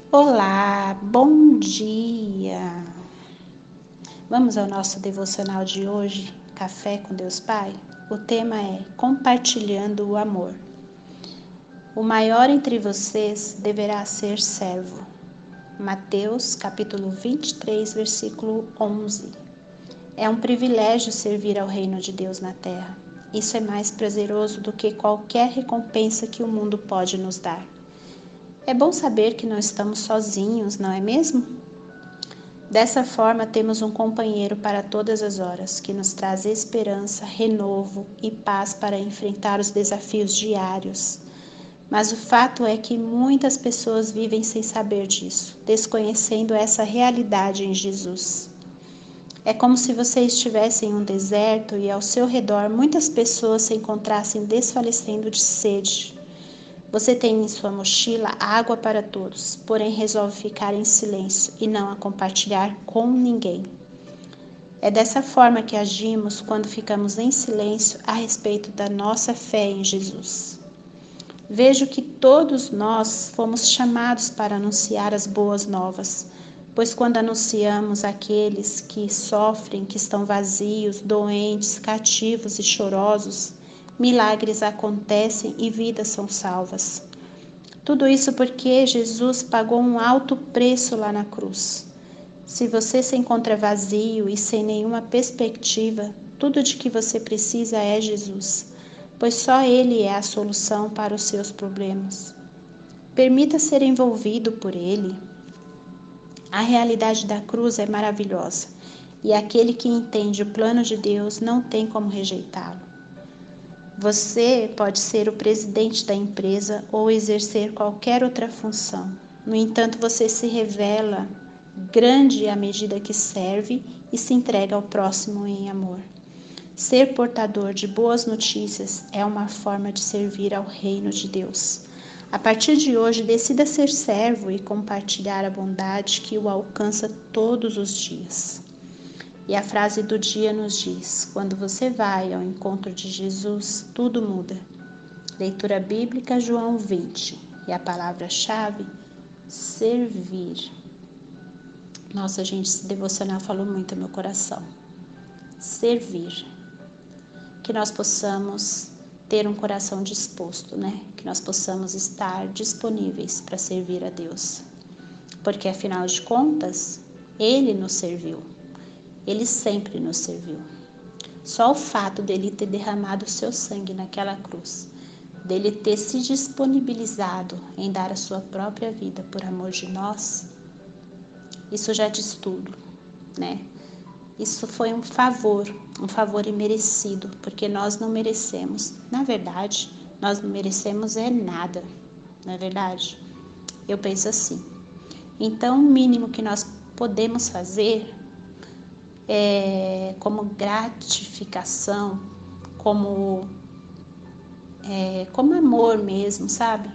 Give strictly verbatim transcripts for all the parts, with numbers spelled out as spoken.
Olá, bom dia! Vamos ao nosso devocional de hoje, Café com Deus Pai? O tema é Compartilhando o Amor. O maior entre vocês deverá ser servo. Mateus, capítulo vinte e três, versículo onze. É um privilégio servir ao reino de Deus na terra. Isso é mais prazeroso do que qualquer recompensa que o mundo pode nos dar. É bom saber que não estamos sozinhos, não é mesmo? Dessa forma, temos um companheiro para todas as horas, que nos traz esperança, renovo e paz para enfrentar os desafios diários. Mas o fato é que muitas pessoas vivem sem saber disso, desconhecendo essa realidade em Jesus. É como se você estivesse em um deserto e ao seu redor muitas pessoas se encontrassem desfalecendo de sede. Você tem em sua mochila água para todos, porém resolve ficar em silêncio e não a compartilhar com ninguém. É dessa forma que agimos quando ficamos em silêncio a respeito da nossa fé em Jesus. Vejo que todos nós fomos chamados para anunciar as boas novas, pois quando anunciamos àqueles que sofrem, que estão vazios, doentes, cativos e chorosos, milagres acontecem e vidas são salvas. Tudo isso porque Jesus pagou um alto preço lá na cruz. Se você se encontra vazio e sem nenhuma perspectiva, tudo de que você precisa é Jesus, pois só Ele é a solução para os seus problemas. Permita ser envolvido por Ele. A realidade da cruz é maravilhosa, e aquele que entende o plano de Deus não tem como rejeitá-lo. Você pode ser o presidente da empresa ou exercer qualquer outra função. No entanto, você se revela grande à medida que serve e se entrega ao próximo em amor. Ser portador de boas notícias é uma forma de servir ao reino de Deus. A partir de hoje, decida ser servo e compartilhar a bondade que o alcança todos os dias. E a frase do dia nos diz: quando você vai ao encontro de Jesus, tudo muda. Leitura bíblica, João vinte. E a palavra-chave, servir. Nossa, gente, esse devocional falou muito ao meu coração. Servir. Que nós possamos ter um coração disposto, né? Que nós possamos estar disponíveis para servir a Deus. Porque, afinal de contas, Ele nos serviu. Ele sempre nos serviu. Só o fato dele ter derramado o seu sangue naquela cruz, dele ter se disponibilizado em dar a sua própria vida por amor de nós, isso já diz tudo, né? Isso foi um favor, um favor imerecido, porque nós não merecemos. Na verdade, nós não merecemos é nada, não é verdade? Eu penso assim. Então, o mínimo que nós podemos fazer É, como gratificação, como, é, como amor mesmo, sabe?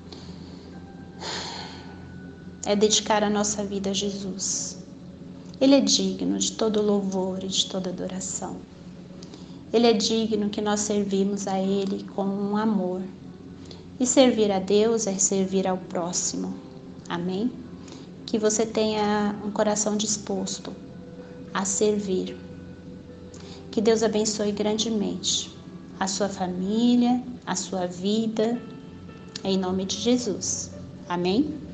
É dedicar a nossa vida a Jesus. Ele é digno de todo louvor e de toda adoração. Ele é digno que nós servimos a Ele com um amor. E servir a Deus é servir ao próximo. Amém? Que você tenha um coração disposto a servir. Que Deus abençoe grandemente a sua família, a sua vida, em nome de Jesus. Amém?